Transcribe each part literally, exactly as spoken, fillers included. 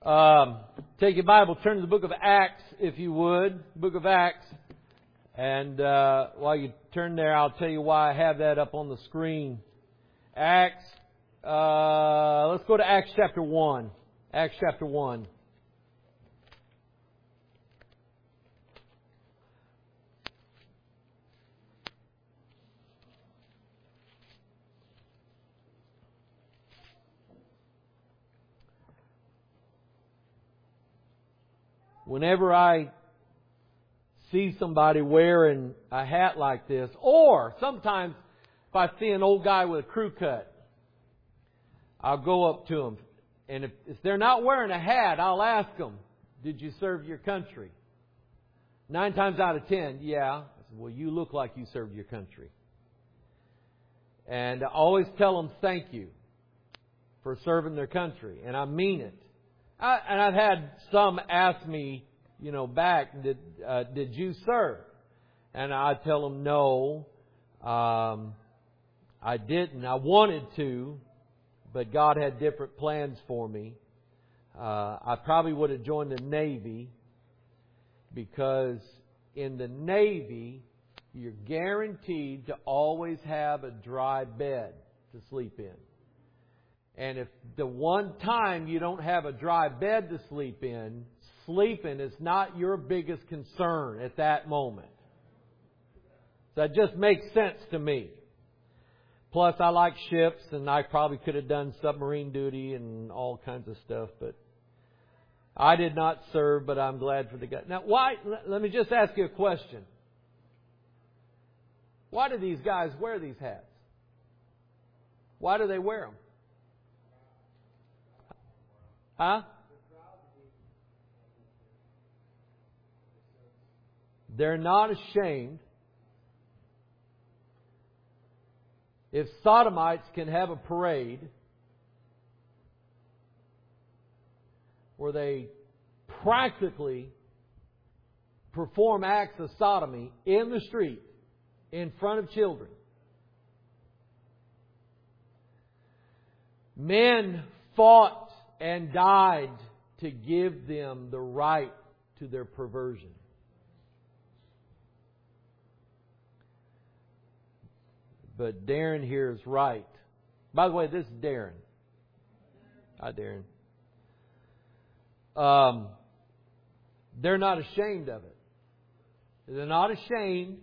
Um, take your Bible, turn to the book of Acts, if you would. Book of Acts. And uh, while you turn there, I'll tell you why I have that up on the screen. Acts, uh, let's go to Acts chapter one. Acts chapter one. Whenever I see somebody wearing a hat like this, or sometimes if I see an old guy with a crew cut, I'll go up to them. And if, if they're not wearing a hat, I'll ask them, did you serve your country? Nine times out of ten, yeah. I said, well, you look like you served your country. And I always tell them thank you for serving their country. And I mean it. I, and I've had some ask me, you know, back, did uh, did you serve? And I tell them no, um, I didn't. I wanted to, but God had different plans for me. Uh, I probably would have joined the Navy, because in the Navy, you're guaranteed to always have a dry bed to sleep in. And if the one time you don't have a dry bed to sleep in, sleeping is not your biggest concern at that moment. So that just makes sense to me. Plus, I like ships, and I probably could have done submarine duty and all kinds of stuff, but I did not serve, but I'm glad for the guy. Now, why? Let me just ask you a question. Why do these guys wear these hats? Why do they wear them? Huh? They're not ashamed. If sodomites can have a parade where they practically perform acts of sodomy in the street in front of children, men fought and died to give them the right to their perversion. But Darren here is right. By the way, this is Darren. Hi, Darren. Um, they're not ashamed of it. They're not ashamed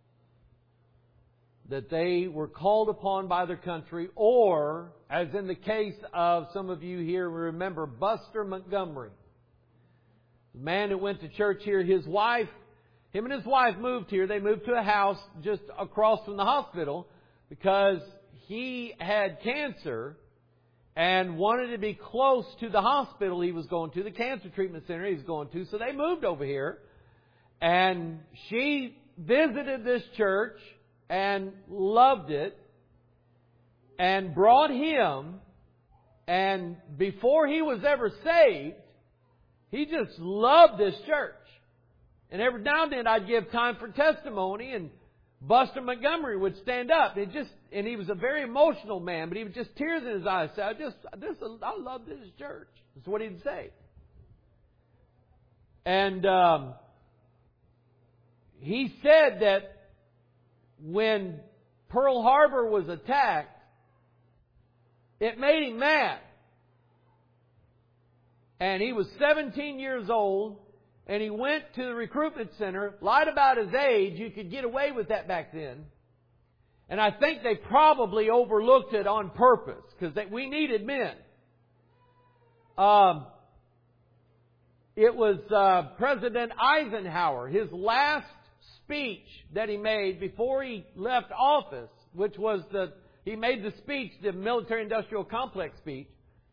that they were called upon by their country, or, as in the case of some of you here, remember Buster Montgomery, the man who went to church here. His wife, him and his wife moved here. They moved to a house just across from the hospital because he had cancer and wanted to be close to the hospital he was going to, the cancer treatment center he was going to. So they moved over here, and she visited this church and loved it, and brought him, and before he was ever saved, he just loved this church. And every now and then I'd give time for testimony, and Buster Montgomery would stand up. It just, and he was a very emotional man, but he was just tears in his eyes. Say, I just, this, I love this church. That's what he'd say. And um, he said that when Pearl Harbor was attacked, it made him mad. And he was seventeen years old, and he went to the recruitment center, lied about his age. You could get away with that back then. And I think they probably overlooked it on purpose, because we needed men. Um, it was uh, President Eisenhower, his last speech that he made before he left office, which was the, he made the speech, the military-industrial complex speech.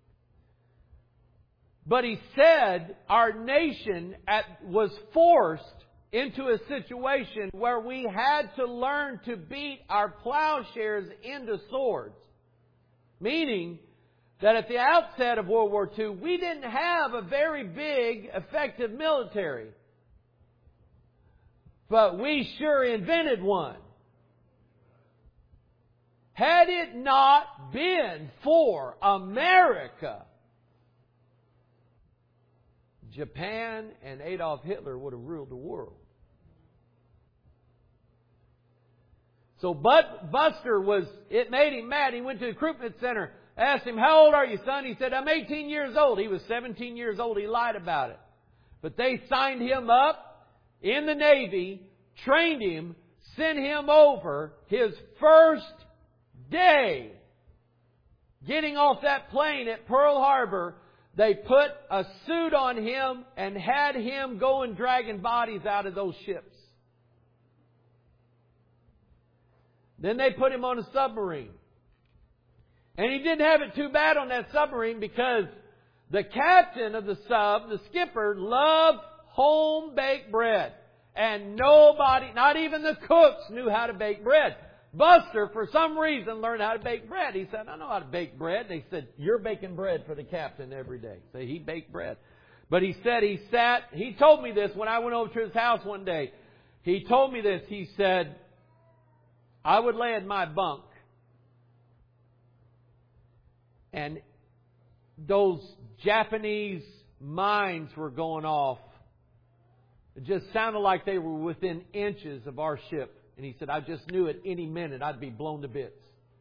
But he said our nation at, was forced into a situation where we had to learn to beat our plowshares into swords. Meaning that at the outset of World War Two, we didn't have a very big, effective military. But we sure invented one. Had it not been for America, Japan and Adolf Hitler would have ruled the world. So but Buster was, it made him mad. He went to the recruitment center, asked him, how old are you, son? He said, I'm eighteen years old. He was seventeen years old. He lied about it. But they signed him up in the Navy, trained him, sent him over his first day getting off that plane at Pearl Harbor. They put a suit on him and had him going dragging bodies out of those ships. Then they put him on a submarine. And he didn't have it too bad on that submarine because the captain of the sub, the skipper, loved home-baked bread. And nobody, not even the cooks, knew how to bake bread. Buster, for some reason, learned how to bake bread. He said, I know how to bake bread. They said, you're baking bread for the captain every day. So he baked bread. But he said he sat, he told me this when I went over to his house one day. He told me this. He said, I would lay in my bunk, and those Japanese mines were going off. It just sounded like they were within inches of our ship. And he said, I just knew at any minute I'd be blown to bits.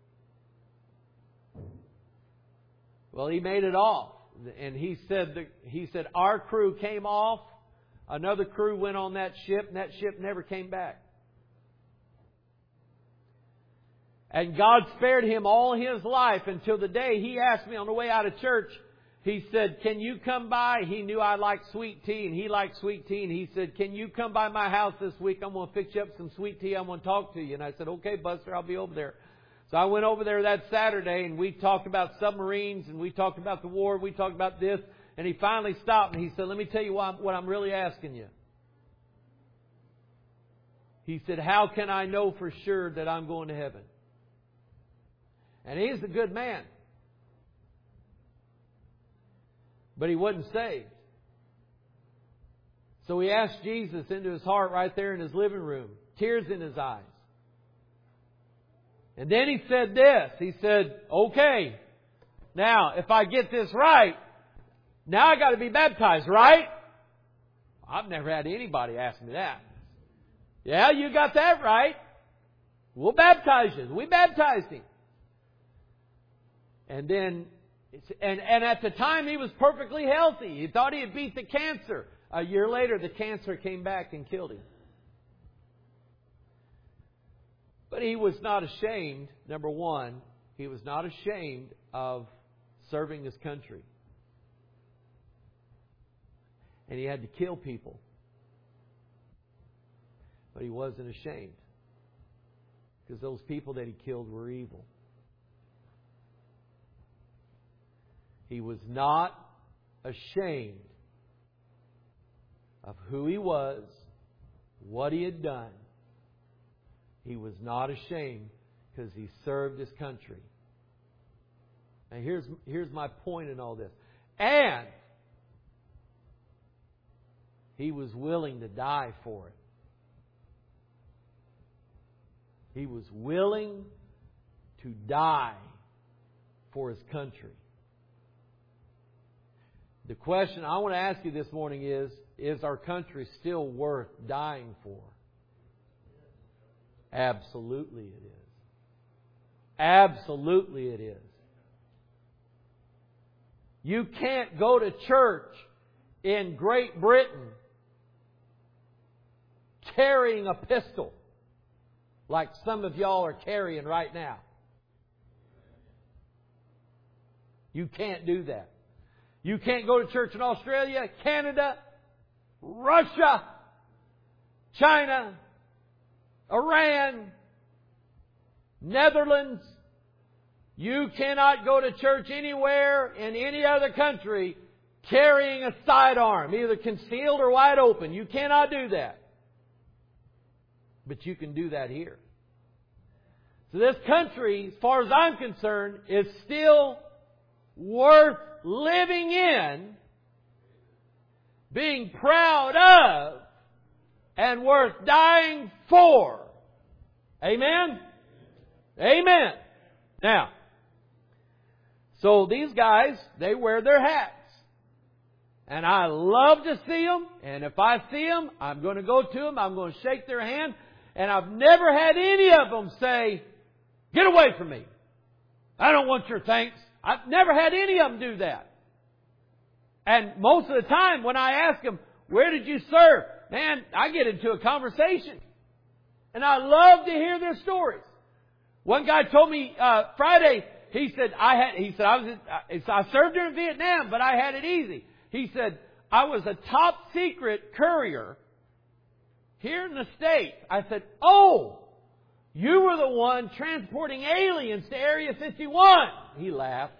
Well, he made it off. And he said, the, he said, our crew came off. Another crew went on that ship, and that ship never came back. And God spared him all his life until the day he asked me on the way out of church. He said, can you come by? He knew I liked sweet tea, and he liked sweet tea. And he said, can you come by my house this week? I'm going to fix you up some sweet tea. I'm going to talk to you. And I said, okay, Buster, I'll be over there. So I went over there that Saturday, and we talked about submarines, and we talked about the war, and we talked about this. And he finally stopped, and he said, let me tell you what I'm, what I'm really asking you. He said, how can I know for sure that I'm going to heaven? And he's a good man. But he wasn't saved. So he asked Jesus into his heart right there in his living room. Tears in his eyes. And then he said this. He said, okay, now if I get this right, now I got to be baptized, right? I've never had anybody ask me that. Yeah, you got that right. We'll baptize you. We baptized him. And then, and, and at the time he was perfectly healthy. He thought he had beat the cancer. A year later, the cancer came back and killed him. But he was not ashamed, number one, he was not ashamed of serving his country. And he had to kill people. But he wasn't ashamed. Because those people that he killed were evil. He was not ashamed of who he was, what he had done. He was not ashamed because he served his country. And here's, here's my point in all this. And he was willing to die for it. He was willing to die for his country. The question I want to ask you this morning is, is our country still worth dying for? Absolutely it is. Absolutely it is. You can't go to church in Great Britain carrying a pistol like some of y'all are carrying right now. You can't do that. You can't go to church in Australia, Canada, Russia, China, Iran, Netherlands. You cannot go to church anywhere in any other country carrying a sidearm, either concealed or wide open. You cannot do that. But you can do that here. So this country, as far as I'm concerned, is still worth living in, being proud of, and worth dying for. Amen? Amen. Now, so these guys, they wear their hats. And I love to see them. And if I see them, I'm going to go to them. I'm going to shake their hand. And I've never had any of them say, get away from me. I don't want your thanks. I've never had any of them do that. And most of the time when I ask them, where did you serve? Man, I get into a conversation. And I love to hear their stories. One guy told me uh, Friday, he said, I had, he said, I was, in, I served during Vietnam, but I had it easy. He said, I was a top secret courier here in the States. I said, oh, you were the one transporting aliens to Area fifty-one. He laughed.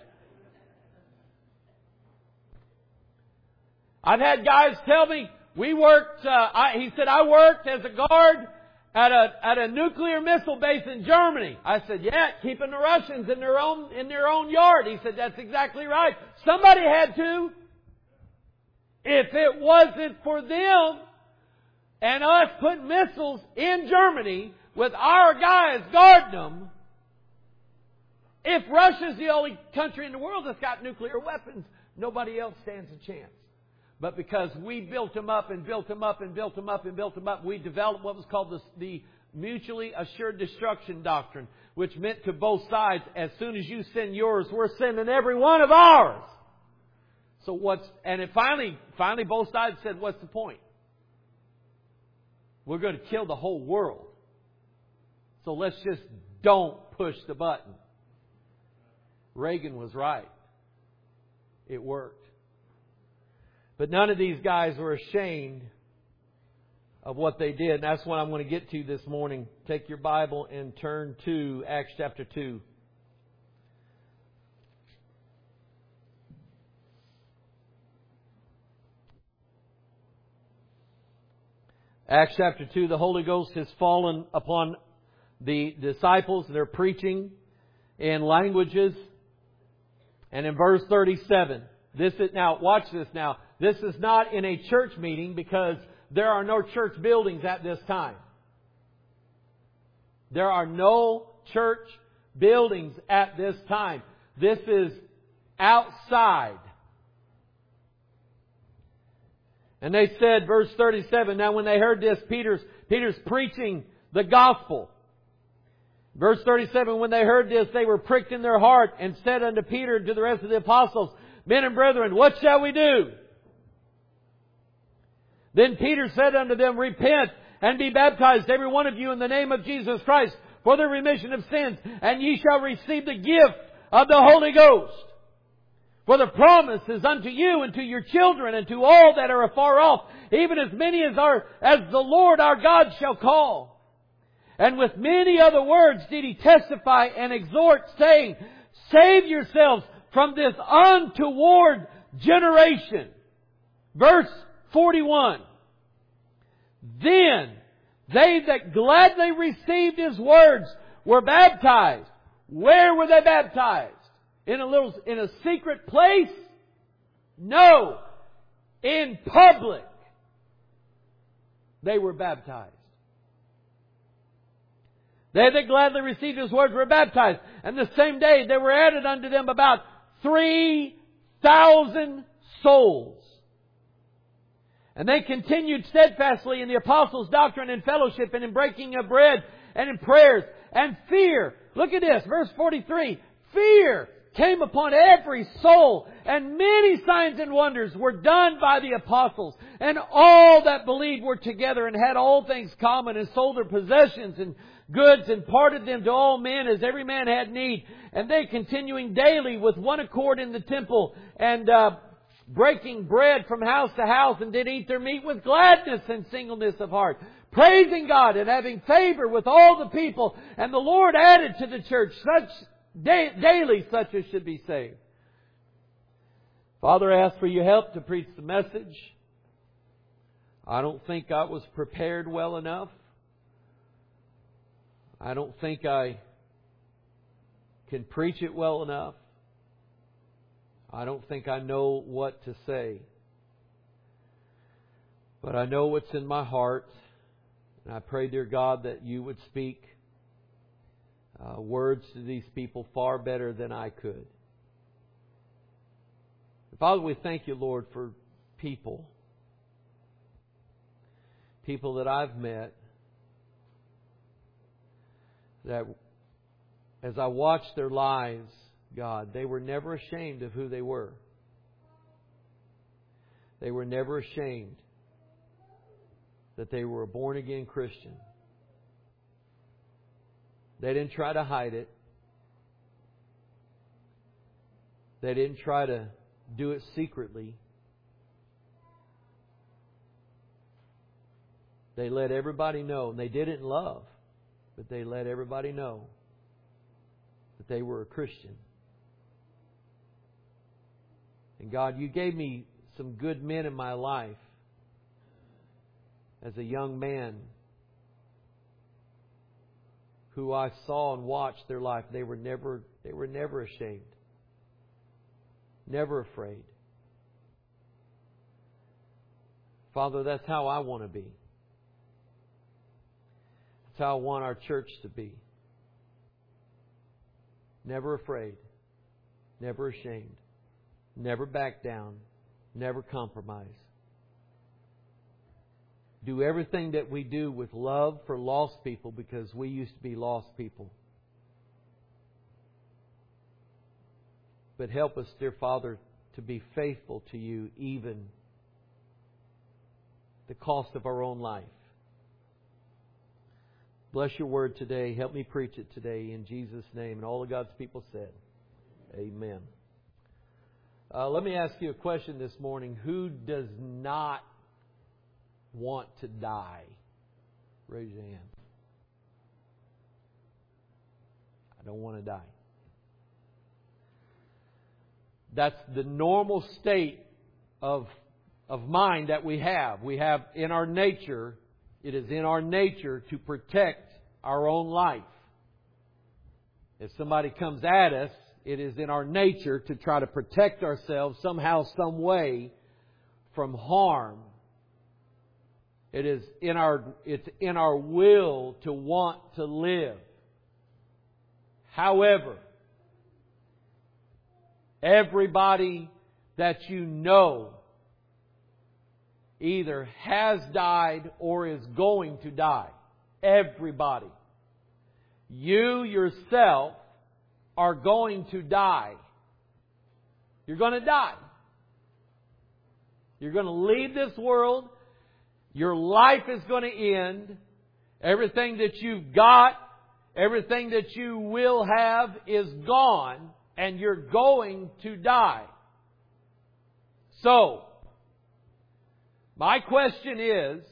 I've had guys tell me, we worked, uh, I, he said, I worked as a guard at a, at a nuclear missile base in Germany. I said, yeah, keeping the Russians in their own, in their own yard. He said, that's exactly right. Somebody had to. If it wasn't for them and us putting missiles in Germany with our guys guarding them, if Russia's the only country in the world that's got nuclear weapons, nobody else stands a chance. But because we built them up and built them up and built them up and built them up, we developed what was called the, the mutually assured destruction doctrine, which meant to both sides, as soon as you send yours, we're sending every one of ours. So what's, and it finally, finally both sides said, what's the point? We're going to kill the whole world. So let's just don't push the button. Reagan was right. It worked. But none of these guys were ashamed of what they did. And that's what I'm going to get to this morning. Take your Bible and turn to Acts chapter two. Acts chapter two, the Holy Ghost has fallen upon the disciples. They're preaching in languages. And in verse thirty-seven, this is, now watch this now. This is not in a church meeting because there are no church buildings at this time. There are no church buildings at this time. This is outside. And they said, verse thirty-seven, now when they heard this, Peter's, Peter's preaching the gospel. Verse thirty-seven, when they heard this, they were pricked in their heart and said unto Peter and to the rest of the apostles, men and brethren, what shall we do? Then Peter said unto them, repent and be baptized, every one of you, in the name of Jesus Christ, for the remission of sins, and ye shall receive the gift of the Holy Ghost. For the promise is unto you and to your children and to all that are afar off, even as many as are, as the Lord our God shall call. And with many other words did he testify and exhort, saying, save yourselves from this untoward generation. Verse forty-one. Then they that gladly received his words were baptized. Where were they baptized? In a little, in a secret place? No. In public. They were baptized. They that gladly received his words were baptized. And the same day there were added unto them about three thousand souls. And they continued steadfastly in the apostles' doctrine and fellowship and in breaking of bread and in prayers. And fear, look at this, verse forty-three, fear came upon every soul, and many signs and wonders were done by the apostles. And all that believed were together and had all things common, and sold their possessions and goods and parted them to all men as every man had need. And they continuing daily with one accord in the temple and uh, breaking bread from house to house, and did eat their meat with gladness and singleness of heart, praising God and having favor with all the people. And the Lord added to the church such Da- daily such as should be saved. Father, I ask for your help to preach the message. I don't think I was prepared well enough. I don't think I can preach it well enough. I don't think I know what to say. But I know what's in my heart. And I pray, dear God, that you would speak Uh, words to these people far better than I could. Father, we thank you, Lord, for people, people that I've met, that as I watched their lives, God, they were never ashamed of who they were. They were never ashamed that they were a born-again Christian. They didn't try to hide it. They didn't try to do it secretly. They let everybody know. And they did it in love. But they let everybody know that they were a Christian. And God, You gave me some good men in my life as a young man who I saw and watched their life. They were never, they were never ashamed. Never afraid. Father, that's how I want to be. That's how I want our church to be. Never afraid. Never ashamed. Never back down. Never compromise. Do everything that we do with love for lost people, because we used to be lost people. But help us, dear Father, to be faithful to You even at the cost of our own life. Bless Your Word today. Help me preach it today in Jesus' name. And all of God's people said, Amen. Uh, let me ask you a question this morning. Who does not want to die? Raise your hand. I don't want to die. That's the normal state of, of mind that we have. We have in our nature, it is in our nature to protect our own life. If somebody comes at us, it is in our nature to try to protect ourselves somehow, some way from harm. It is in our, it's in our will to want to live. However, everybody that you know either has died or is going to die. Everybody. You yourself are going to die. You're going to die. You're going to leave this world. Your life is going to end. Everything that you've got, everything that you will have is gone, and you're going to die. So, my question is,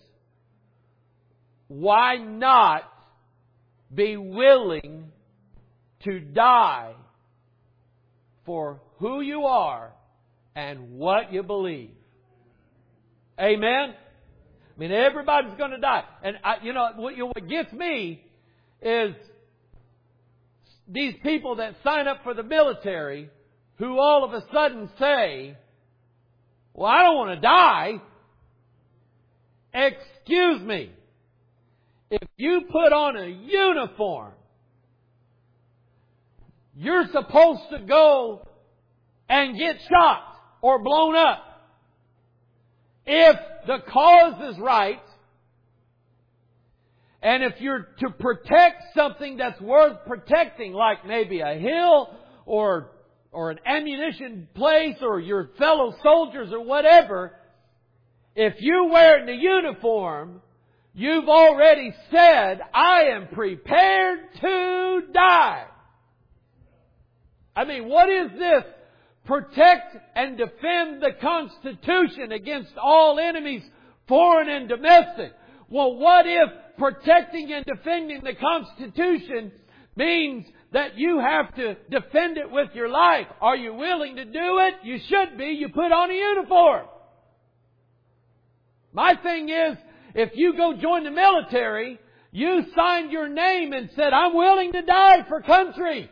why not be willing to die for who you are and what you believe? Amen? I mean, everybody's going to die. And, I, you know, what, you know, what gets me is these people that sign up for the military who all of a sudden say, well, I don't want to die. Excuse me. If you put on a uniform, you're supposed to go and get shot or blown up. If the cause is right, and if you're to protect something that's worth protecting, like maybe a hill or or an ammunition place or your fellow soldiers or whatever, if you wear the uniform, you've already said, I am prepared to die. I mean, what is this? Protect and defend the Constitution against all enemies, foreign and domestic. Well, what if protecting and defending the Constitution means that you have to defend it with your life? Are you willing to do it? You should be. You put on a uniform. My thing is, if you go join the military, you signed your name and said, I'm willing to die for country.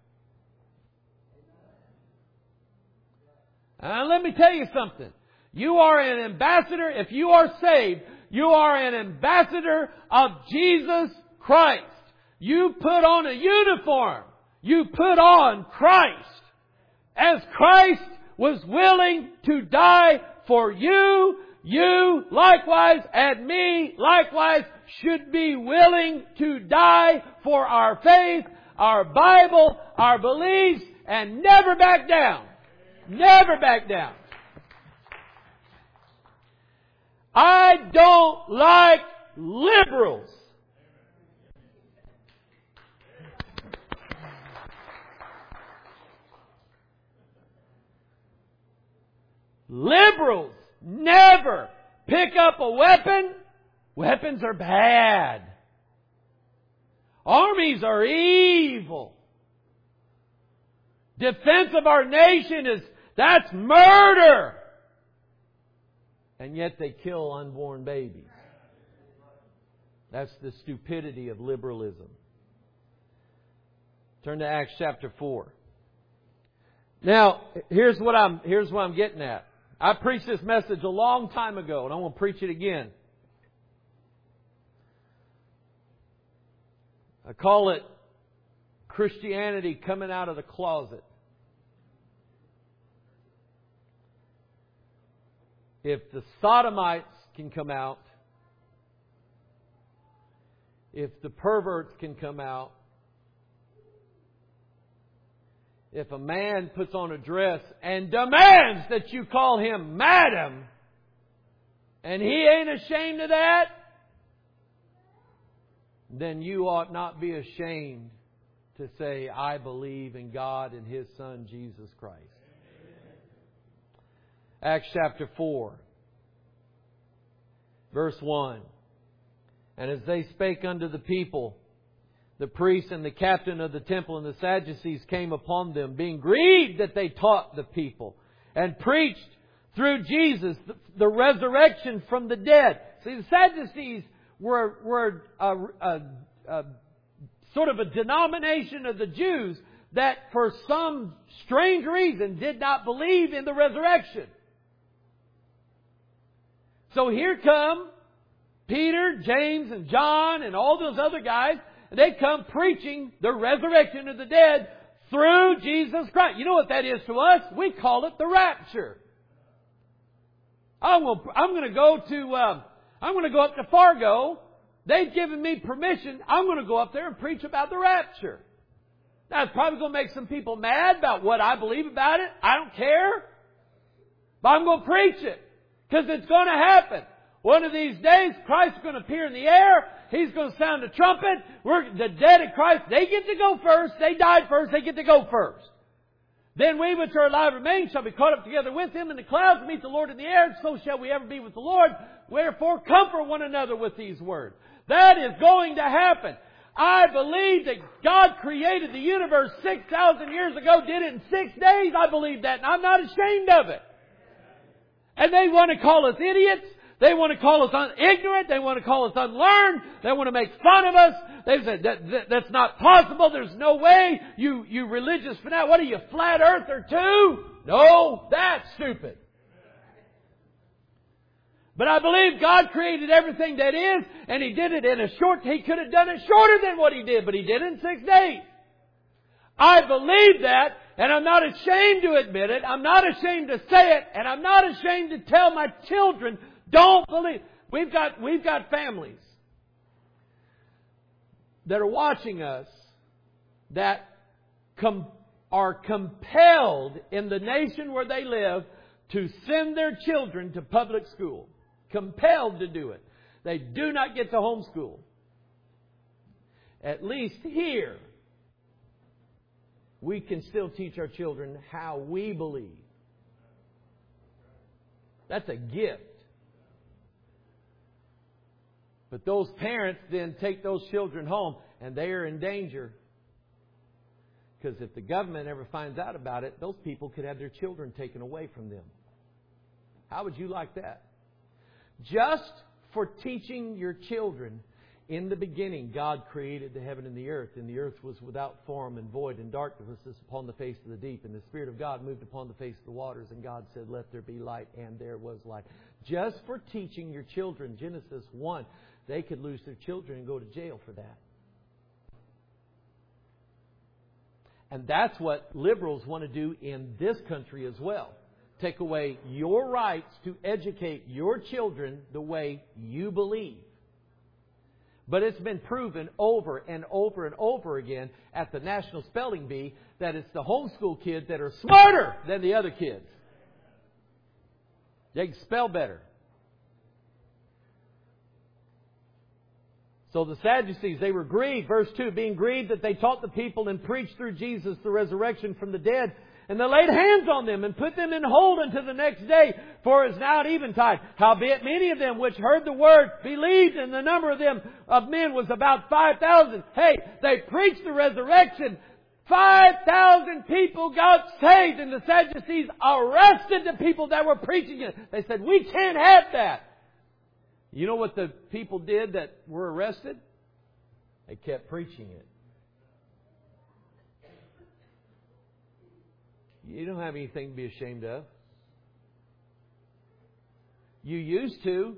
And let me tell you something. You are an ambassador. If you are saved, you are an ambassador of Jesus Christ. You put on a uniform. You put on Christ. As Christ was willing to die for you, you likewise, and me likewise should be willing to die for our faith, our Bible, our beliefs, and never back down. Never back down. I don't like liberals. Liberals never pick up a weapon. Weapons are bad. Armies are evil. Defense of our nation is, that's murder. And yet they kill unborn babies. That's the stupidity of liberalism. Turn to Acts chapter four. Now, here's what I'm, here's what I'm getting at. I preached this message a long time ago, and I want to preach it again. I call it Christianity coming out of the closet. If the sodomites can come out, if the perverts can come out, if a man puts on a dress and demands that you call him madam, and he ain't ashamed of that, then you ought not be ashamed to say, I believe in God and His Son, Jesus Christ. Acts chapter four, verse one. And as they spake unto the people, the priests and the captain of the temple and the Sadducees came upon them, being grieved that they taught the people, and preached through Jesus the, the resurrection from the dead. See, the Sadducees were, were a, a, a, sort of a denomination of the Jews that for some strange reason did not believe in the resurrection. So here come Peter, James, and John, and all those other guys. And they come preaching the resurrection of the dead through Jesus Christ. You know what that is to us? We call it the rapture. I'm going to, I'm going to go to, um, I'm going to go up to Fargo. They've given me permission. I'm going to go up there and preach about the rapture. Now, it's probably going to make some people mad about what I believe about it. I don't care. But I'm going to preach it. Because it's going to happen. One of these days, Christ's going to appear in the air. He's going to sound a trumpet. We're, the dead in Christ, they get to go first. They died first. They get to go first. Then we which are alive remain shall be caught up together with Him in the clouds to meet the Lord in the air. So shall we ever be with the Lord. Wherefore comfort one another with these words. That is going to happen. I believe that God created the universe six thousand years ago, did it in six days. I believe that, and I'm not ashamed of it. And they want to call us idiots. They want to call us un- ignorant. They want to call us unlearned. They want to make fun of us. They say that, that that's not possible. There's no way. You you religious fanatic. What are you, flat earther too? No, that's stupid. But I believe God created everything that is, and He did it in a short. He could have done it shorter than what He did, but He did it in six days. I believe that, and I'm not ashamed to admit it. I'm not ashamed to say it, and I'm not ashamed to tell my children, don't believe. We've got, we've got families that are watching us that com- are compelled in the nation where they live to send their children to public school. Compelled to do it. They do not get to homeschool. At least here, we can still teach our children how we believe. That's a gift. But those parents then take those children home, and they are in danger. Because if the government ever finds out about it, those people could have their children taken away from them. How would you like that? Just for teaching your children, in the beginning God created the heaven and the earth, and the earth was without form and void, and darkness was upon the face of the deep, and the Spirit of God moved upon the face of the waters, and God said, let there be light, and there was light. Just for teaching your children, Genesis one, they could lose their children and go to jail for that. And that's what liberals want to do in this country as well. take away your rights to educate your children the way you believe. But it's been proven over and over and over again at the National Spelling Bee that it's the homeschool kids that are smarter than the other kids. They can spell better. So the Sadducees, they were grieved. Verse two, being grieved that they taught the people and preached through Jesus the resurrection from the dead. And they laid hands on them and put them in hold until the next day, for it is now at eventide. Howbeit many of them which heard the word believed, and the number of them of men was about five thousand. Hey, they preached the resurrection. Five thousand people got saved, and the Sadducees arrested the people that were preaching it. They said, we can't have that. You know what the people did that were arrested? They kept preaching it. You don't have anything to be ashamed of. You used to.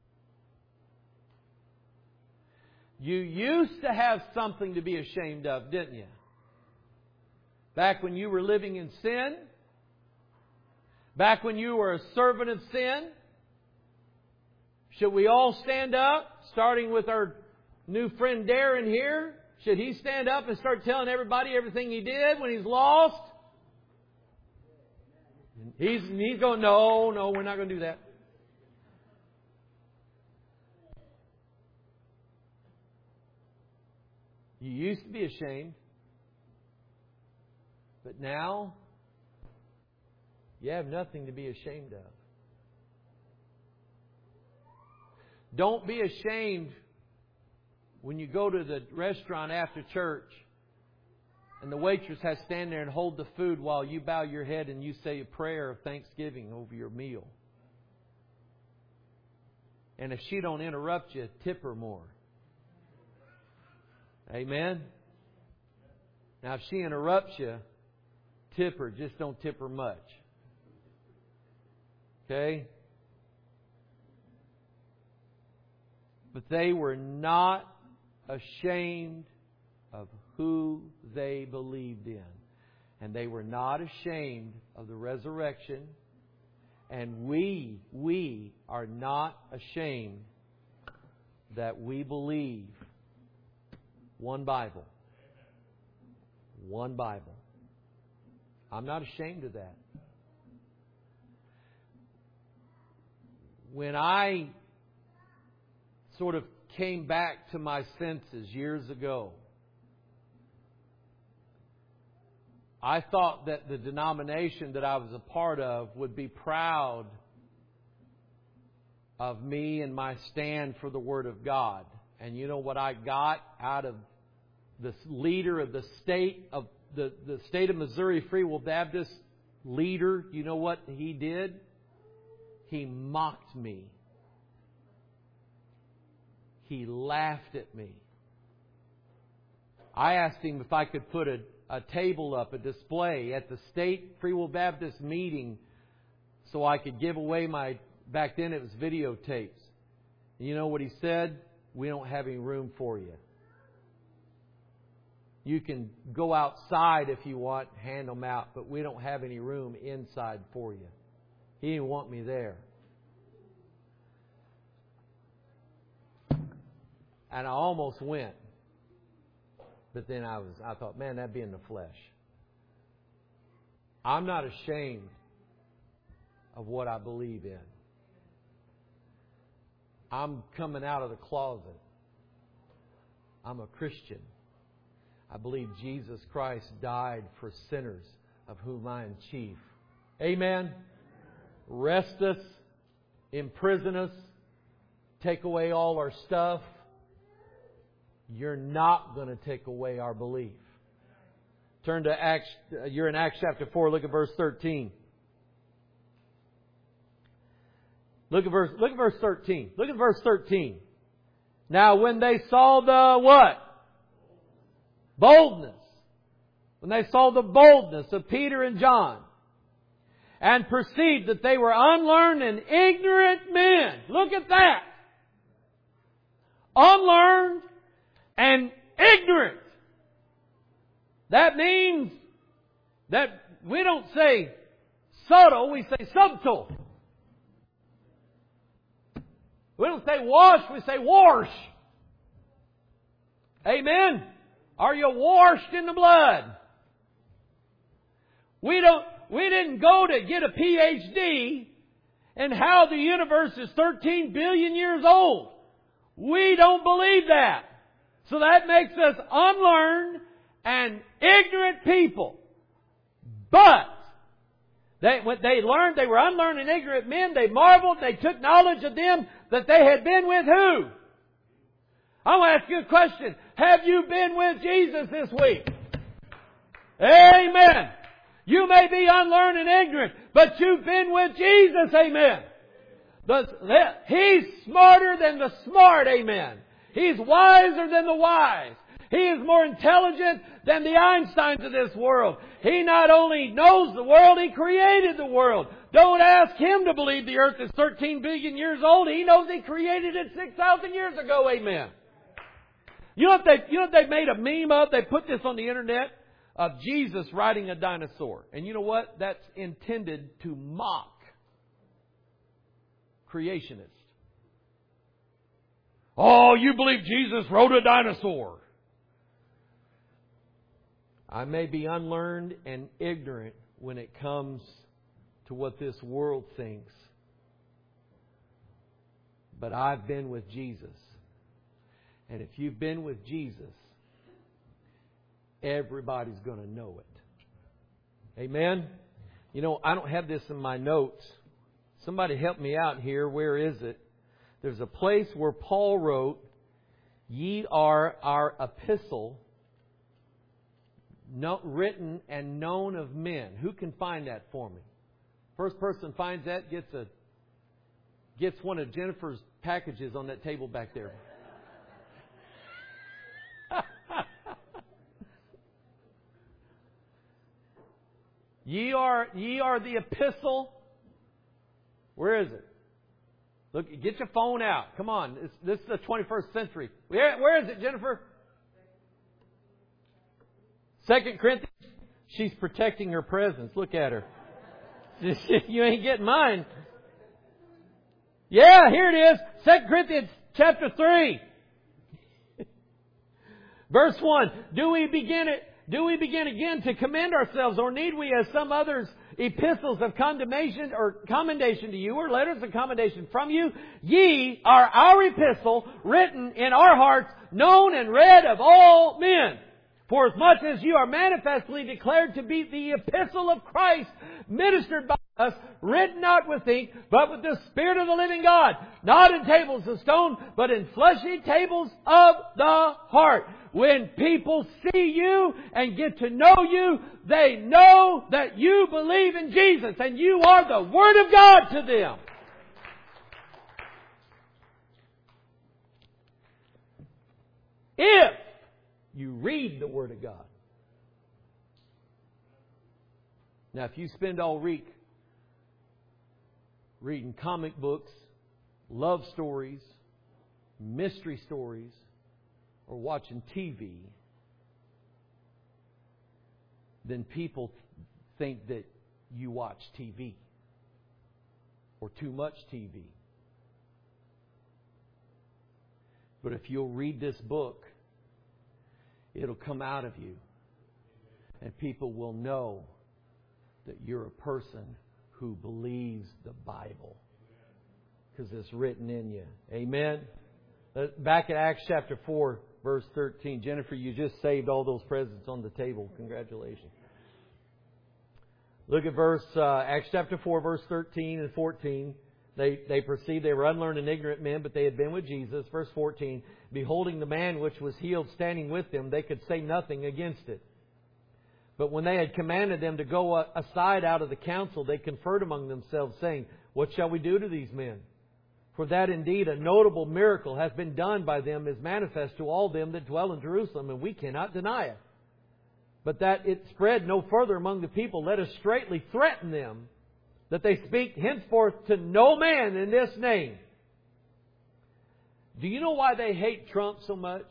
You used to have something to be ashamed of, didn't you? Back when you were living in sin. Back when you were a servant of sin. Should we all stand up, starting with our new friend Darren here? Should he stand up and start telling everybody everything he did when he's lost? He's, he's going, no, no, we're not going to do that. You used to be ashamed. But now, you have nothing to be ashamed of. Don't be ashamed when you go to the restaurant after church and the waitress has to stand there and hold the food while you bow your head and you say a prayer of thanksgiving over your meal. And if she don't interrupt you, tip her more. Amen? Now if she interrupts you, tip her. Just don't tip her much. Okay? But they were not ashamed of who they believed in. And they were not ashamed of the resurrection. And we, we are not ashamed that we believe one Bible. One Bible. I'm not ashamed of that. When I sort of came back to my senses years ago, I thought that the denomination that I was a part of would be proud of me and my stand for the Word of God. And you know what I got out of the leader of the state of the, the state of Missouri Free Will Baptist leader? You know what he did? He mocked me. He laughed at me. I asked him if I could put a, a table up, a display at the State Free Will Baptist meeting so I could give away my, back then it was videotapes. And you know what he said? We don't have any room for you. You can go outside if you want, hand them out, but we don't have any room inside for you. He didn't want me there. And I almost went. But then I was I thought, man, that'd be in the flesh. I'm not ashamed of what I believe in. I'm coming out of the closet. I'm a Christian. I believe Jesus Christ died for sinners, of whom I am chief. Amen. Arrest us, imprison us, take away all our stuff. You're not going to take away our belief. Turn to Acts. You're in Acts chapter four. Look at verse thirteen. Look at verse. Look at verse thirteen. Look at verse thirteen. Now, when they saw the what? Boldness. When they saw the boldness of Peter and John, and perceived that they were unlearned and ignorant men. Look at that. Unlearned and ignorant. That means that we don't say subtle, we say subtle. We don't say wash, we say wash. Amen? Are you washed in the blood? We don't, we didn't go to get a P H D in how the universe is thirteen billion years old. We don't believe that. So that makes us unlearned and ignorant people. But they, when they learned they were unlearned and ignorant men, they marveled, they took knowledge of them that they had been with who? I want to ask you a question. Have you been with Jesus this week? Amen. You may be unlearned and ignorant, but you've been with Jesus. Amen. The, he's smarter than the smart. Amen. He's wiser than the wise. He is more intelligent than the Einsteins of this world. He not only knows the world, He created the world. Don't ask Him to believe the earth is thirteen billion years old. He knows He created it six thousand years ago. Amen. You know what they, you know what they've made a meme of? They put this on the internet of Jesus riding a dinosaur. And you know what? That's intended to mock creationists. Oh, you believe Jesus rode a dinosaur? I may be unlearned and ignorant when it comes to what this world thinks. But I've been with Jesus. And if you've been with Jesus, everybody's going to know it. Amen? You know, I don't have this in my notes. Somebody help me out here. Where is it? There's a place where Paul wrote, "Ye are our epistle, no, written and known of men." Who can find that for me? First person finds that gets a gets one of Jennifer's packages on that table back there. Ye are ye are the epistle. Where is it? Look, get your phone out. Come on. It's, this is the twenty-first century. Where, where is it, Jennifer? Second Corinthians. She's protecting her presence. Look at her. You ain't getting mine. Yeah, here it is. Second Corinthians chapter three. Verse one. Do we begin it? Do we begin again to commend ourselves, or need we, as some others, epistles of condemnation or commendation to you, or letters of commendation from you? Ye are our epistle, written in our hearts, known and read of all men. For as much as you are manifestly declared to be the epistle of Christ, ministered by us, written not with ink, but with the Spirit of the living God, not in tables of stone, but in fleshy tables of the heart. When people see you and get to know you, they know that you believe in Jesus and you are the Word of God to them. If you read the Word of God. Now, if you spend all week reading comic books, love stories, mystery stories, or watching T V, then people think that you watch T V or too much T V. But if you'll read this book, it'll come out of you, and people will know that you're a person who believes the Bible because it's written in you. Amen? Back at Acts chapter four, verse thirteen. Jennifer, you just saved all those presents on the table. Congratulations. Look at verse uh, Acts chapter four, verse thirteen and fourteen. They they perceived they were unlearned and ignorant men, but they had been with Jesus. Verse fourteen. Beholding the man which was healed standing with them, they could say nothing against it. But when they had commanded them to go aside out of the council, they conferred among themselves, saying, What shall we do to these men? For that indeed a notable miracle hath been done by them is manifest to all them that dwell in Jerusalem, and we cannot deny it. But that it spread no further among the people, let us straitly threaten them, that they speak henceforth to no man in this name. Do you know why they hate Trump so much?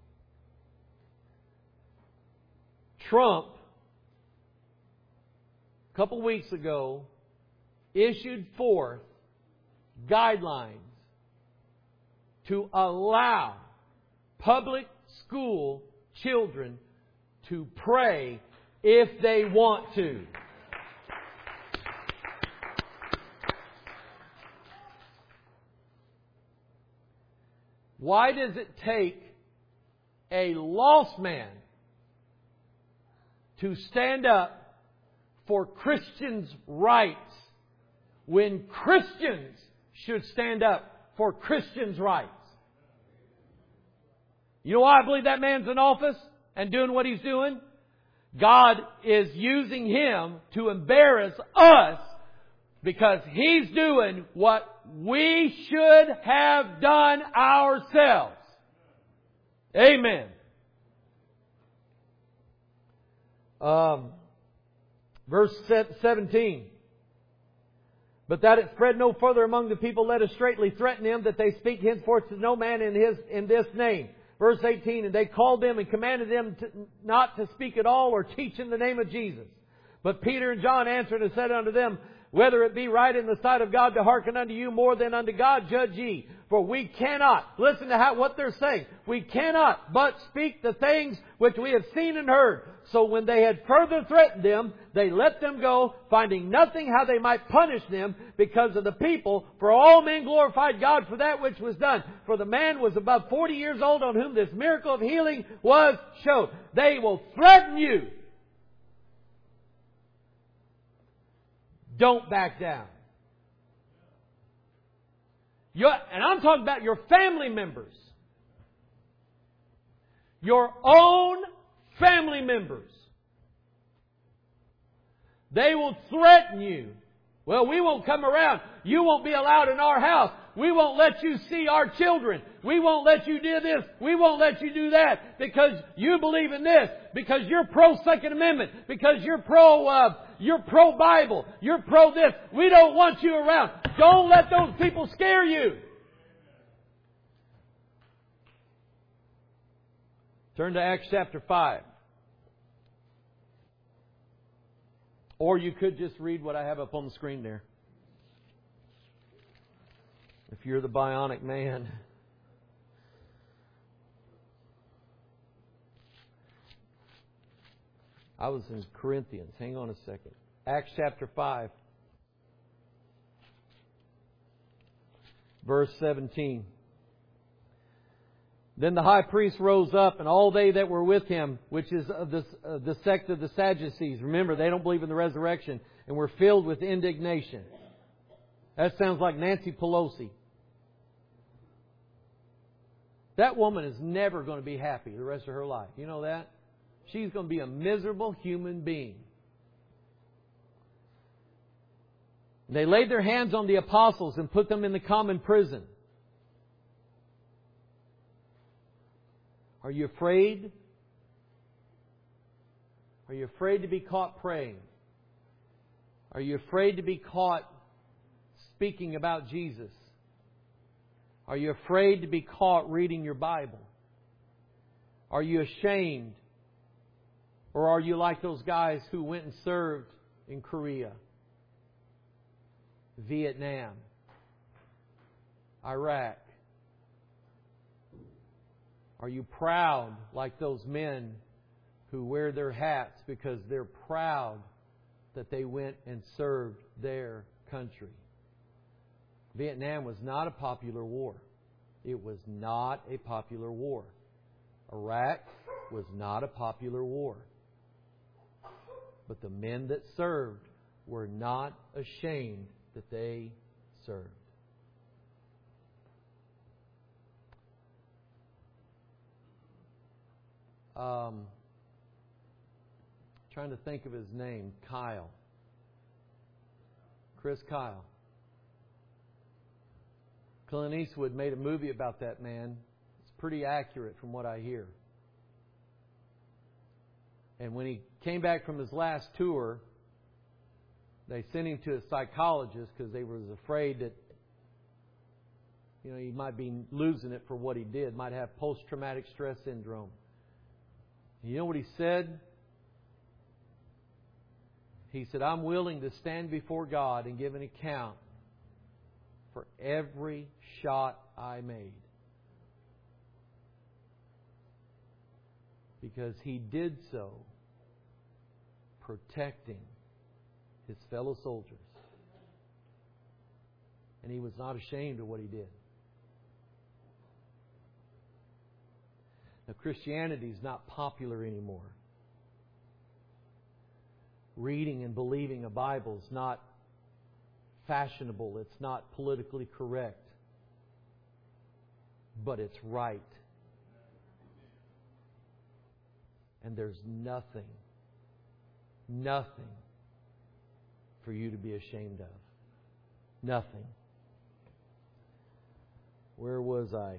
Trump a couple weeks ago, issued forth guidelines to allow public school children to pray if they want to. Why does it take a lost man to stand up for Christians' rights when Christians should stand up for Christians' rights? You know why I believe that man's in office and doing what he's doing? God is using him to embarrass us because he's doing what we should have done ourselves. Amen. Um, verse seventeen. But that it spread no further among the people, let us straightly threaten them that they speak henceforth to no man in his in this name. Verse eighteen, and they called them and commanded them to, not to speak at all or teach in the name of Jesus. But Peter and John answered and said unto them, whether it be right in the sight of God to hearken unto you more than unto God, judge ye. For we cannot, listen to how, what they're saying, we cannot but speak the things which we have seen and heard. So when they had further threatened them, they let them go, finding nothing how they might punish them because of the people. For all men glorified God for that which was done. For the man was above forty years old on whom this miracle of healing was shown. They will threaten you. Don't back down. Your, and I'm talking about your family members. Your own family members. They will threaten you. Well, we won't come around. You won't be allowed in our house. We won't let you see our children. We won't let you do this. We won't let you do that because you believe in this. Because you're pro Second Amendment. Because you're pro, uh, you're pro Bible. You're pro this. We don't want you around. Don't let those people scare you. Turn to Acts chapter five. Or you could just read what I have up on the screen there. If you're the bionic man. I was in Corinthians. Hang on a second. Acts chapter five. Verse seventeen. Then the high priest rose up, and all they that were with him, which is of the, uh, the sect of the Sadducees. Remember, they don't believe in the resurrection. And were filled with indignation. That sounds like Nancy Pelosi. That woman is never going to be happy the rest of her life. You know that? She's going to be a miserable human being. They laid their hands on the apostles and put them in the common prison. Are you afraid? Are you afraid to be caught praying? Are you afraid to be caught speaking about Jesus? Are you afraid to be caught reading your Bible? Are you ashamed? Or are you like those guys who went and served in Korea, Vietnam, Iraq? Are you proud like those men who wear their hats because they're proud that they went and served their country? Vietnam was not a popular war. It was not a popular war. Iraq was not a popular war. But the men that served were not ashamed that they served. Um, trying to think of his name. Kyle. Chris Kyle. Clint Eastwood made a movie about that man. It's pretty accurate from what I hear. And when he came back from his last tour, they sent him to a psychologist because they were afraid that, you know, he might be losing it for what he did. Might have post-traumatic stress syndrome. And you know what he said? He said, I'm willing to stand before God and give an account for every shot I made. Because he did so protecting his fellow soldiers. And he was not ashamed of what he did. Now, Christianity is not popular anymore. Reading and believing a Bible is not fashionable. It's not politically correct. But it's right. And there's nothing, nothing for you to be ashamed of. Nothing. Where was I?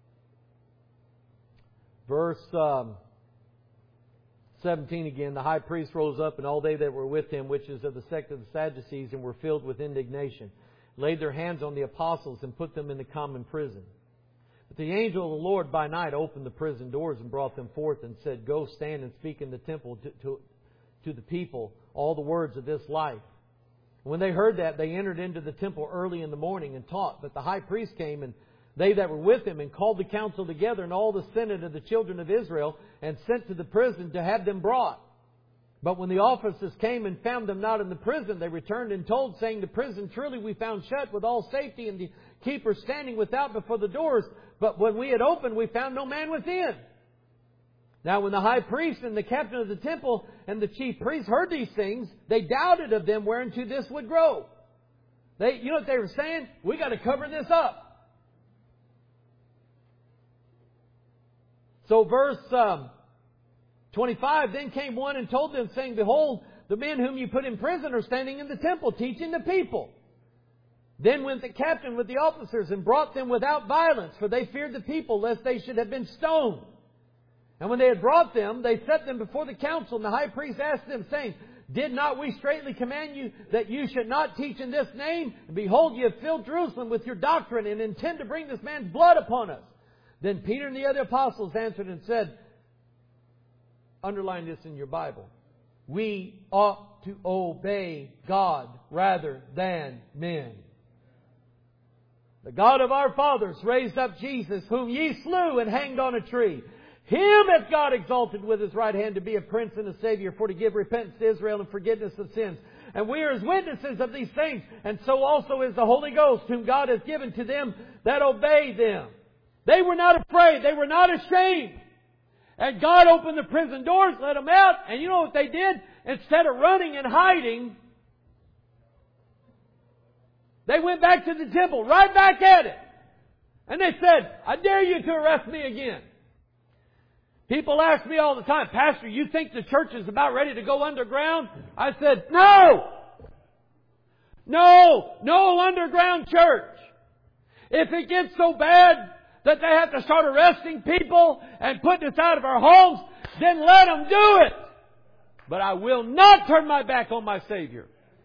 Verse um, seventeen again. The high priest rose up, and all they that were with him, which is of the sect of the Sadducees, and were filled with indignation, laid their hands on the apostles and put them in the common prison. But the angel of the Lord by night opened the prison doors and brought them forth and said, Go stand and speak in the temple to, to, to the people all the words of this life. When they heard that, they entered into the temple early in the morning and taught. But the high priest came, and they that were with him, and called the council together and all the senate of the children of Israel, and sent to the prison to have them brought. But when the officers came and found them not in the prison, they returned and told, saying, The prison truly we found shut with all safety, and the keeper standing without before the doors. But when we had opened, we found no man within. Now when the high priest and the captain of the temple and the chief priests heard these things, they doubted of them whereunto this would grow. They, you know what they were saying? We got to cover this up. So verse um, twenty-five, Then came one and told them, saying, Behold, the men whom you put in prison are standing in the temple, teaching the people. Then went the captain with the officers and brought them without violence, for they feared the people, lest they should have been stoned. And when they had brought them, they set them before the council. And the high priest asked them, saying, Did not we straitly command you that you should not teach in this name? And behold, ye have filled Jerusalem with your doctrine, and intend to bring this man's blood upon us. Then Peter and the other apostles answered and said, underline this in your Bible, we ought to obey God rather than men. The God of our fathers raised up Jesus, whom ye slew and hanged on a tree. Him hath God exalted with His right hand to be a Prince and a Savior, for to give repentance to Israel and forgiveness of sins. And we are His witnesses of these things, and so also is the Holy Ghost, whom God has given to them that obey them. They were not afraid. They were not ashamed. And God opened the prison doors, let them out. And you know what they did? Instead of running and hiding, they went back to the temple, right back at it. And they said, I dare you to arrest me again. People ask me all the time, Pastor, you think the church is about ready to go underground? I said, no! No! No underground church! If it gets so bad that they have to start arresting people and putting us out of our homes, then let them do it. But I will not turn my back on my Savior.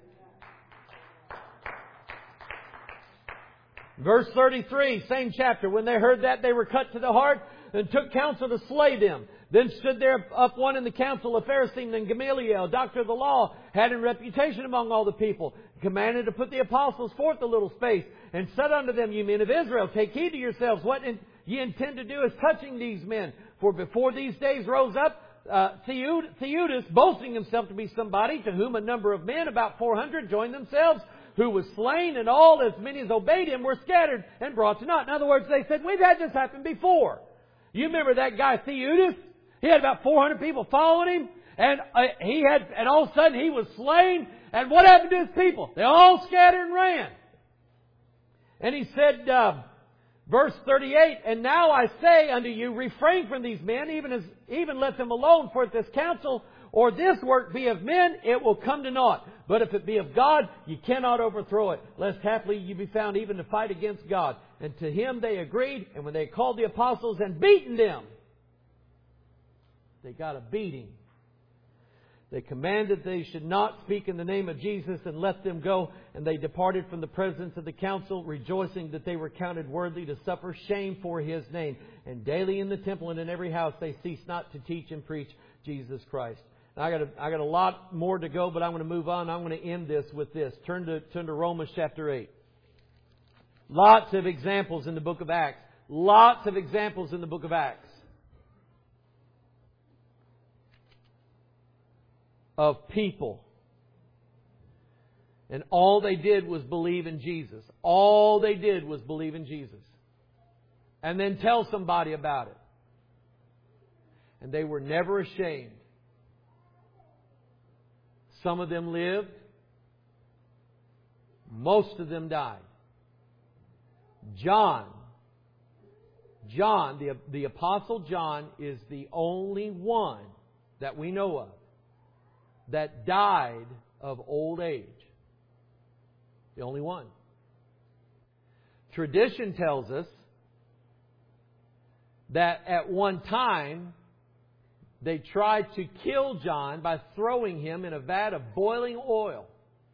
Verse thirty-three, same chapter. When they heard that, they were cut to the heart and took counsel to slay them. Then stood there up one in the council, a Pharisee named Gamaliel, doctor of the law, had in reputation among all the people, commanded to put the apostles forth a little space, and said unto them, Ye men of Israel, take heed to yourselves what in, ye intend to do as touching these men. For before these days rose up uh, Theudas, boasting himself to be somebody, to whom a number of men, about four hundred, joined themselves, who was slain, and all, as many as obeyed him, were scattered and brought to naught. In other words, they said, we've had this happen before. You remember that guy Theudas? He had about four hundred people following him, and uh, he had, and all of a sudden he was slain. And what happened to his people? They all scattered and ran. And he said, uh, verse thirty-eight, And now I say unto you, refrain from these men, even as even let them alone. For if this counsel or this work be of men, it will come to naught. But if it be of God, you cannot overthrow it, lest haply you be found even to fight against God. And to him they agreed, and when they called the apostles and beaten them, they got a beating. They commanded they should not speak in the name of Jesus, and let them go. And they departed from the presence of the council, rejoicing that they were counted worthy to suffer shame for His name. And daily in the temple and in every house they ceased not to teach and preach Jesus Christ. I got a, I got a lot more to go, but I'm going to move on. I'm going to end this with this. Turn to, turn to Romans chapter eight. Lots of examples in the book of Acts. Lots of examples in the book of Acts of people. And all they did was believe in Jesus. All they did was believe in Jesus. And then tell somebody about it. And they were never ashamed. Some of them lived. Most of them died. John, John, the, the Apostle John is the only one that we know of that died of old age. The only one. Tradition tells us that at one time they tried to kill John by throwing him in a vat of boiling oil.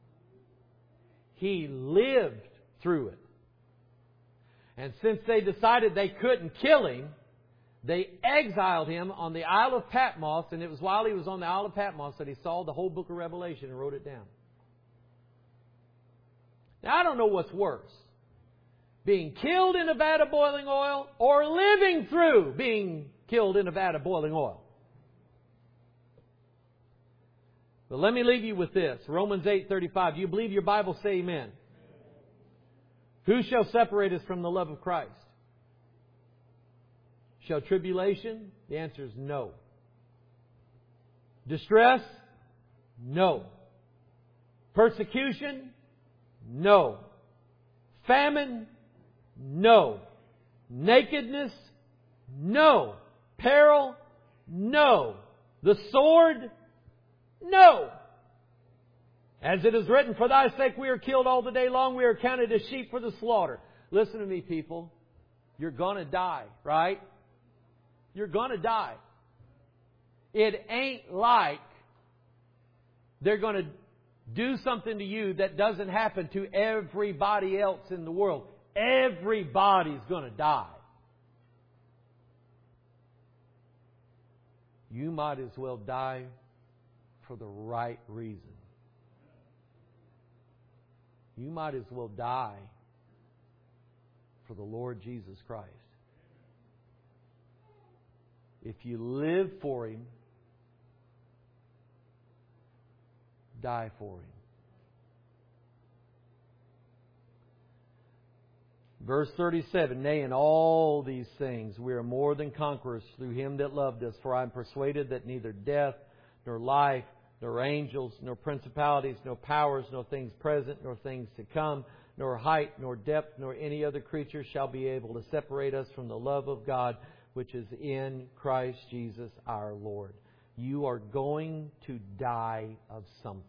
He lived through it. And since they decided they couldn't kill him, they exiled him on the Isle of Patmos, and it was while he was on the Isle of Patmos that he saw the whole book of Revelation and wrote it down. Now, I don't know what's worse. Being killed in a vat of boiling oil or living through being killed in a vat of boiling oil. But let me leave you with this. Romans eight thirty-five. Do you believe your Bible? Say amen. Who shall separate us from the love of Christ? Shall tribulation? The answer is no. Distress? No. Persecution? No. Famine? No. Nakedness? No. Peril? No. The sword? No. As it is written, for thy sake we are killed all the day long. We are counted as sheep for the slaughter. Listen to me, people. You're going to die, right? You're going to die. It ain't like they're going to do something to you that doesn't happen to everybody else in the world. Everybody's going to die. You might as well die for the right reason. You might as well die for the Lord Jesus Christ. If you live for Him, die for Him. Verse thirty-seven, nay, in all these things we are more than conquerors through Him that loved us. For I am persuaded that neither death, nor life, nor angels, nor principalities, nor powers, nor things present, nor things to come, nor height, nor depth, nor any other creature shall be able to separate us from the love of God, which is in Christ Jesus our Lord. You are going to die of something.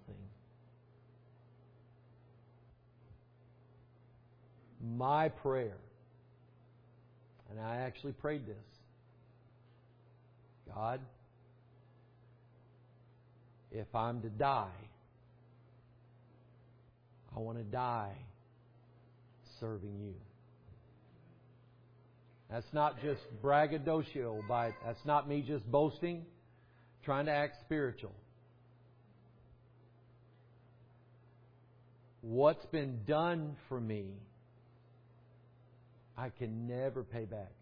My prayer, and I actually prayed this, God, if I'm to die, I want to die serving You. That's not just braggadocio. By, that's not me just boasting, trying to act spiritual. What's been done for me, I can never pay back.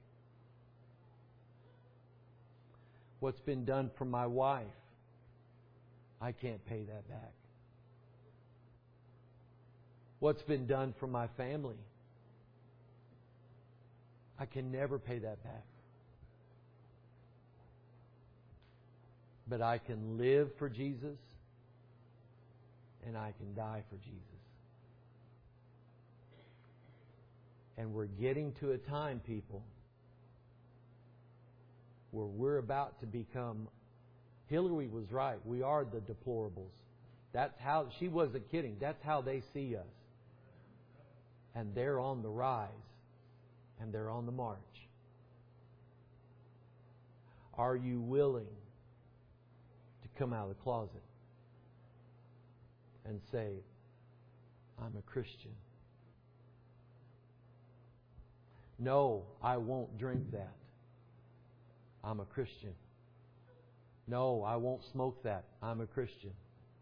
What's been done for my wife, I can't pay that back. What's been done for my family, I can never pay that back. But I can live for Jesus, and I can die for Jesus. And we're getting to a time, people, where we're about to become... Hillary was right. We are the deplorables. That's how... She wasn't kidding. That's how they see us. And they're on the rise. And they're on the march. Are you willing to come out of the closet and say, I'm a Christian? No, I won't drink that. I'm a Christian. No, I won't smoke that. I'm a Christian.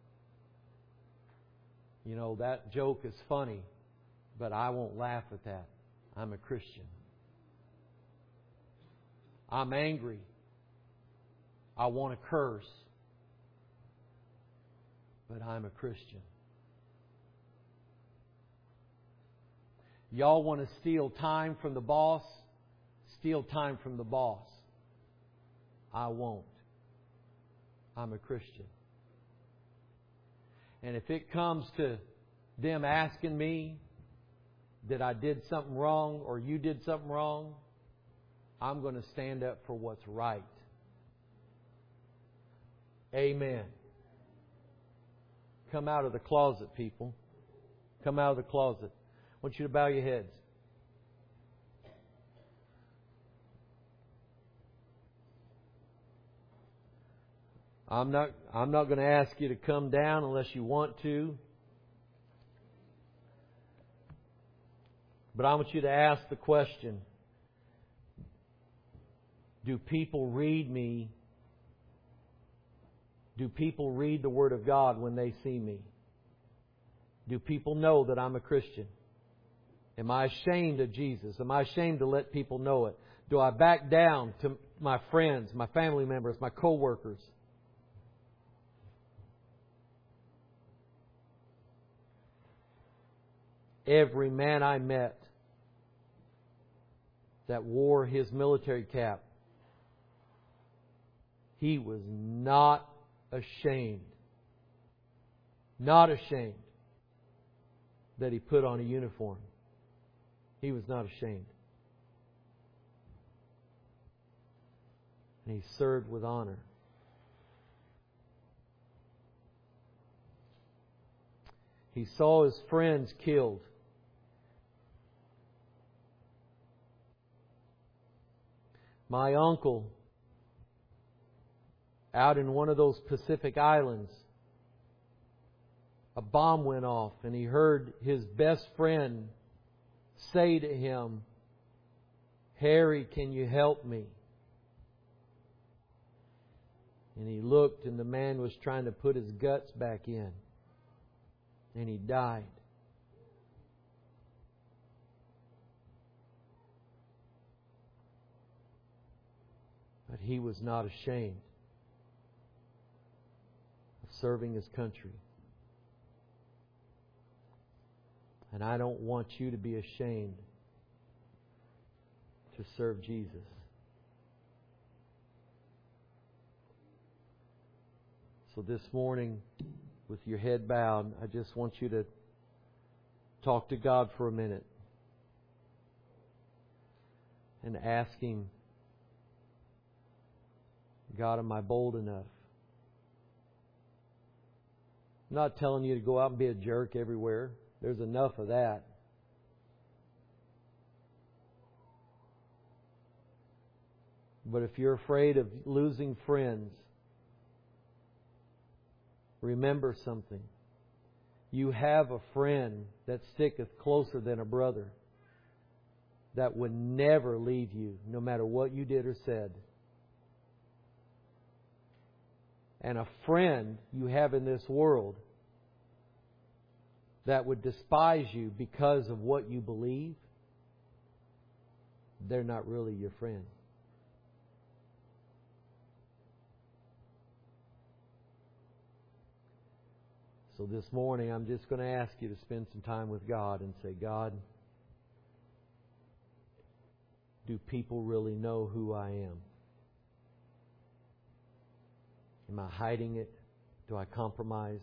You know, that joke is funny, but I won't laugh at that. I'm a Christian. I'm angry. I want to curse, but I'm a Christian. Y'all want to steal time from the boss? Steal time from the boss. I won't. I'm a Christian. And if it comes to them asking me that I did something wrong or you did something wrong, I'm going to stand up for what's right. Amen. Come out of the closet, people. Come out of the closet. I want you to bow your heads. I'm not I'm not going to ask you to come down unless you want to. But I want you to ask the question, do people read me? Do people read the Word of God when they see me? Do people know that I'm a Christian? Am I ashamed of Jesus? Am I ashamed to let people know it? Do I back down to my friends, my family members, my co-workers? Every man I met that wore his military cap, he was not ashamed, not ashamed that he put on a uniform. He was not ashamed. And he served with honor. He saw his friends killed. My uncle, out in one of those Pacific islands, a bomb went off and he heard his best friend say to him, "Harry, can you help me?" And he looked and the man was trying to put his guts back in. And he died. But he was not ashamed of serving his country. And I don't want you to be ashamed to serve Jesus. So this morning, with your head bowed, I just want you to talk to God for a minute and ask Him, God, am I bold enough? I'm not telling you to go out and be a jerk everywhere. There's enough of that. But if you're afraid of losing friends, remember something. You have a friend that sticketh closer than a brother, that would never leave you, no matter what you did or said. And a friend you have in this world that would despise you because of what you believe, they're not really your friend. So this morning, I'm just going to ask you to spend some time with God and say, God, do people really know who I am? Am I hiding it? Do I compromise?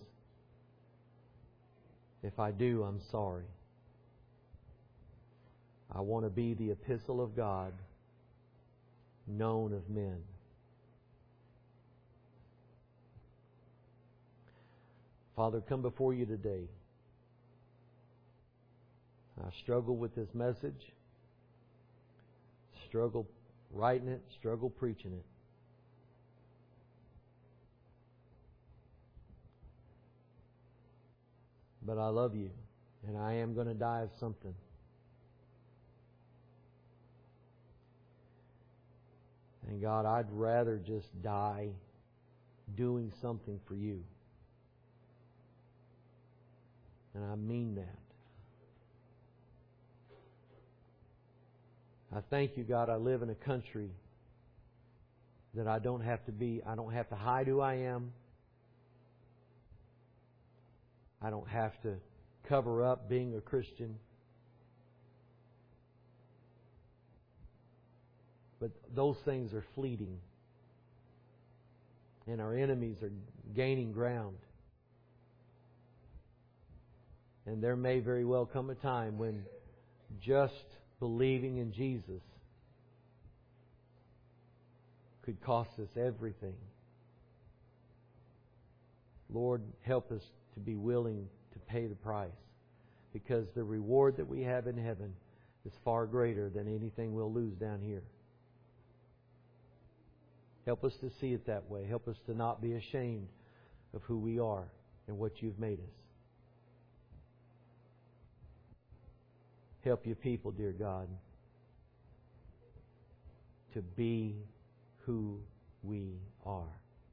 If I do, I'm sorry. I want to be the epistle of God, known of men. Father, come before you today. I struggle with this message. Struggle writing it. Struggle preaching it. But I love you, and I am going to die of something. And God, I'd rather just die doing something for you. And I mean that. I thank you, God, I live in a country that I don't have to be, I don't have to hide who I am. I don't have to cover up being a Christian. But those things are fleeting. And our enemies are gaining ground. And there may very well come a time when just believing in Jesus could cost us everything. Lord, help us to be willing to pay the price, because the reward that we have in heaven is far greater than anything we'll lose down here. Help us to see it that way. Help us to not be ashamed of who we are and what You've made us. Help Your people, dear God, to be who we are.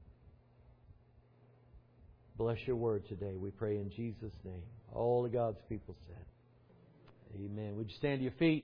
Bless Your word today, we pray in Jesus' name. All of God's people said, amen. Would you stand to your feet?